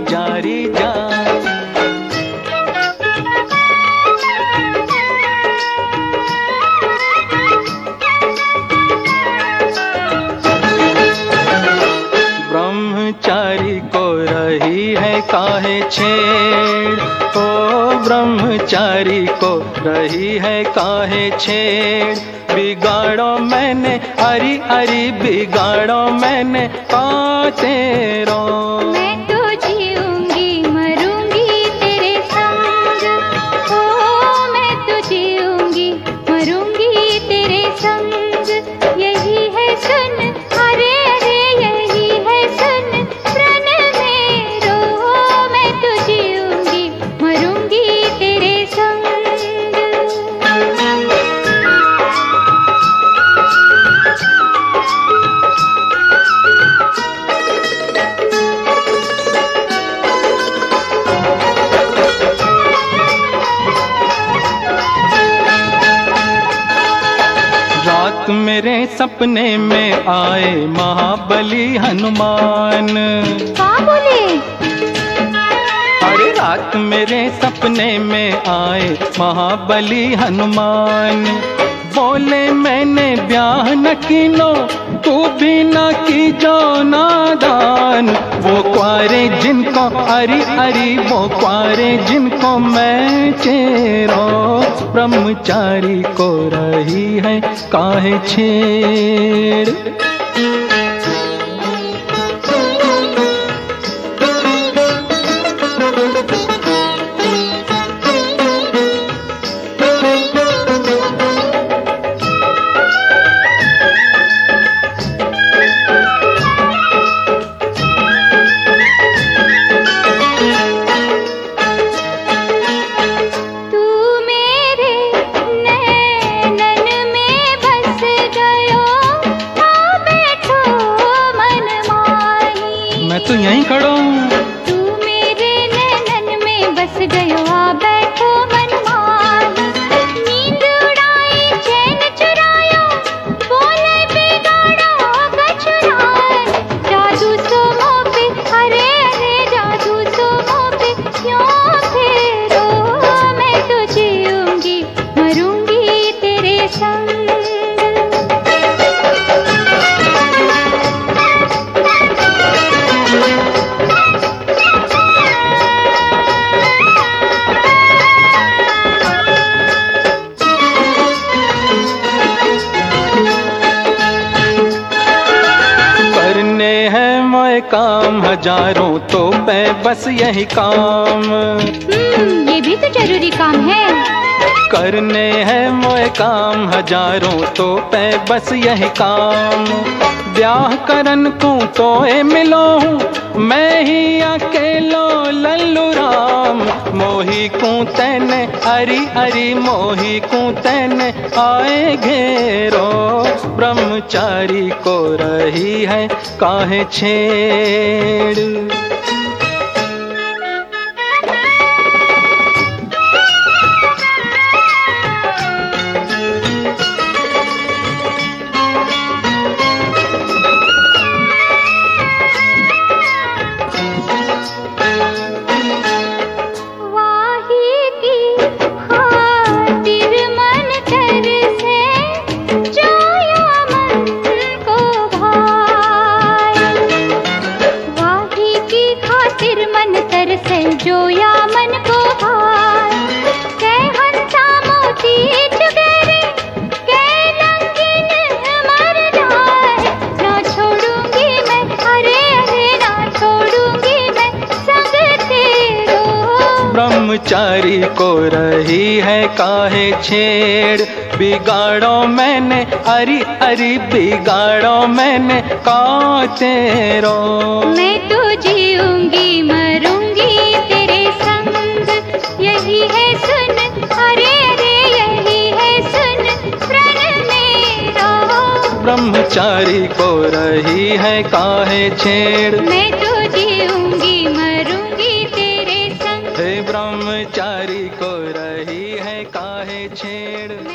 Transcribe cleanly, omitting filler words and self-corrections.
जारी जा। ब्रह्मचारी को रही है काहे छेड़, ओ ब्रह्मचारी को रही है काहे छेड़। बिगाड़ो मैंने अरी अरी बिगाड़ो मैंने तेरो। मैं तो जीऊंगी मरूंगी तेरे संग, ओ मैं तो जीऊंगी मरूंगी तेरे संग। यही है सुन अरे अरे यही है सुन प्रण मेरो, मैं तो जीऊंगी मरूंगी तेरे संग। रात मेरे सपने में आए महाबली हनुमान। क्या बोले? अरे रात मेरे सपने में आए महाबली हनुमान। बोले मैंने ब्याह न कीनो तू भी न की जो नादान। वो क्वारे जिनको अरी अरी वो क्वारे जिनको मैं चेरो। ब्रह्मचारी को रही है काहे छेड़। मैं तो यहीं खड़ा हूँ। तू मेरे नैनन में बस गयो आ बैठो मनमानी। नींद उड़ाई चैन चुरायो बोले बिगाड़ो बचुराए। जादू सो मोह पे अरे अरे जादू सो मोह पे क्यों फेरो। मैं तो जीऊंगी मरूंगी तेरे संग। काम हजारों तो मैं बस यही काम। ये भी तो जरूरी काम है। करने हैं मोए काम हजारों तो मैं बस यही काम। ब्याह करन को तो ए मिलो हूँ मैं ही अकेलो लल्लू राम। मोही को तैने अरी अरी मोही को तैने आए घेरो। ब्रह्मचारी को रही है काहे छेड़। जो या मन को भाए कह हंसा मोती चुगेरे कह रंगीन मर जाए। ना छोड़ूंगी मैं अरे अरे ना छोड़ूंगी मैं संग तेरो। ब्रह्मचारी को रही है काहे छेड़। बिगाड़ो मैंने अरी अरी बिगाड़ो मैंने का तेरो। मैं तो जीऊंगी मरूंगी तेरे संग। यही है सुन अरे अरे यही है सुन प्रण मेरा। ब्रह्मचारी को रही है काहे छेड़। मैं तो जीऊंगी मरूंगी तेरे संग। हे ब्रह्मचारी को रही है काहे छेड़।